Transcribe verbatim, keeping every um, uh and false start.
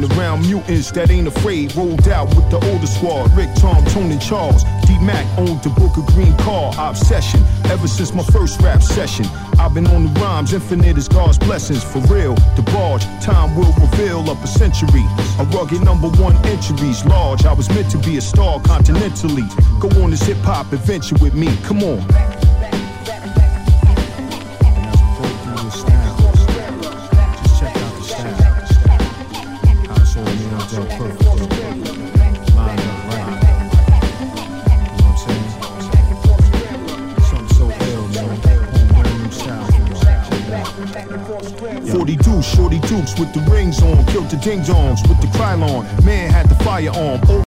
Hanging around mutants that ain't afraid. Rolled out with the older squad. Rick, Tom, Tony, Charles. D-Mac owned the book of green car. Obsession. Ever since my first rap session, I've been on the rhymes. Infinite is God's blessings. For real, the barge. Time will reveal up a century. A rugged number one entries. Large. I was meant to be a star continentally. Go on this hip-hop adventure with me. Come on. forty-two, shorty dukes with the rings on. Killed the ding-dongs with the Krylon. Man had the fire on.